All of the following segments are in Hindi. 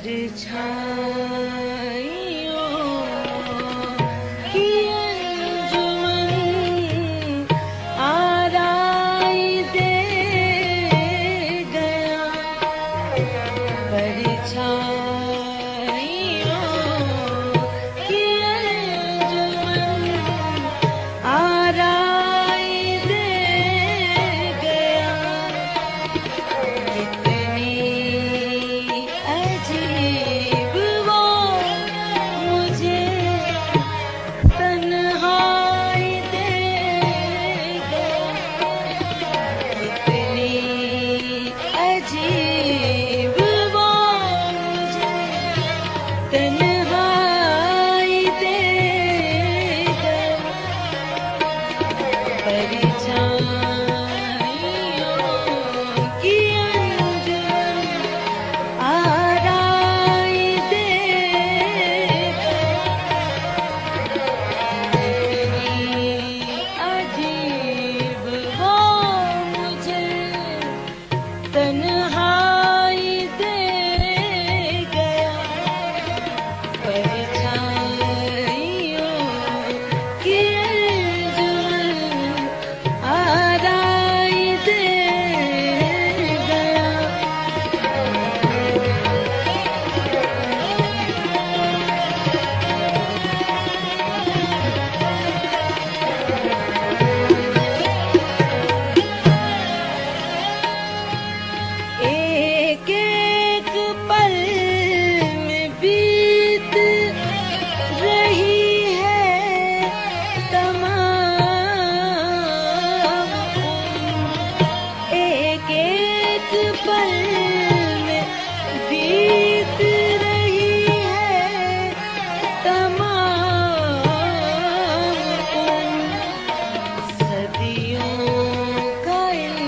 परछाइयों की अंजुमन आराई दे गया। परछाइयों की अंजुमन आराई दे गया। कितनी अजीब वो मुझे तन्हाई दे गया। कितनी अजीब वो मुझे तन्हाई दे गया। परछाइयों की अंजुमन आराई दे गया। अजीब वो मुझे तन्हाई दे गया। परछाइयों की अंजुमन आराई दे गया। एक एक पल में बीत रही है तमाम उम्र। एक एक पल में बीत रही है तमाम उम्र। सदियों का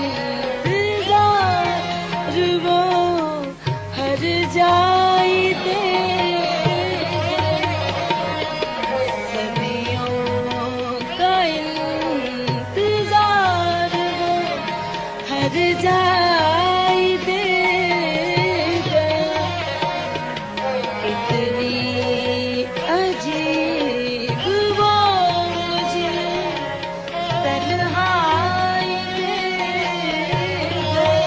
इंतजार वो हर जाई दे। सदियों का इंतजार वो हर जाई दे गया। इतनी अजीब वो मुझे तन्हाई दे गया।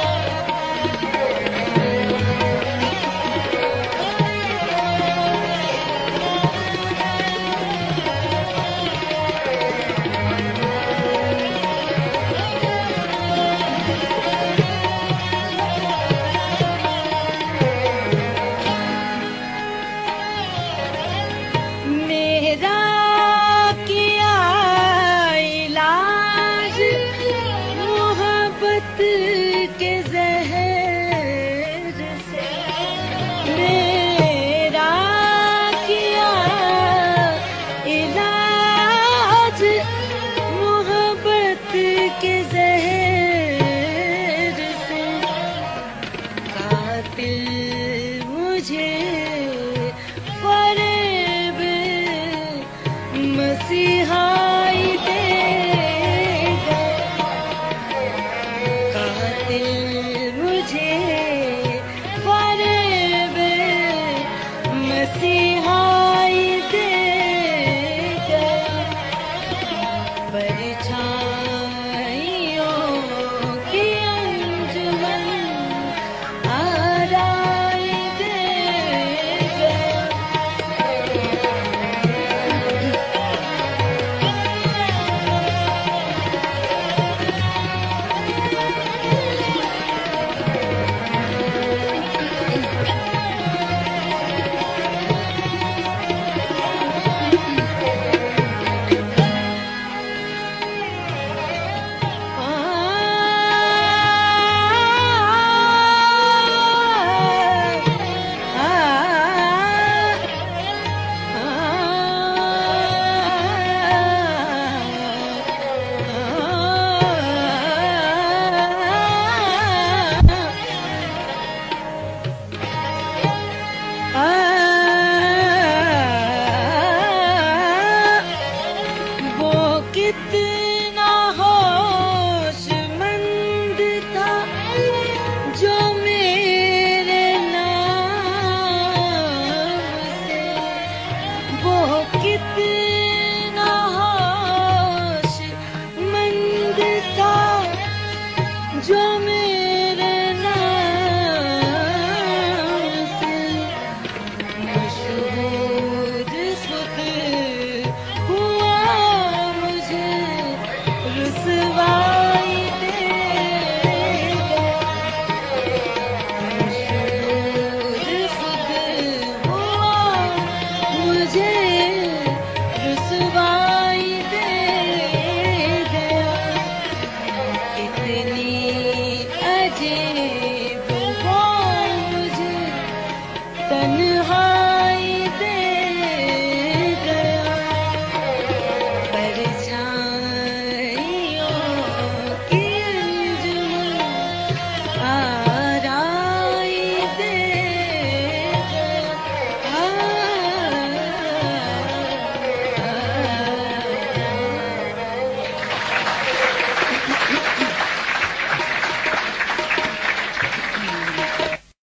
मेरा किया इलाज मोहब्बत के जहर से। मेरा किया इलाज मोहब्बत के जहर से। कातिल मुझे फरेब मसीहा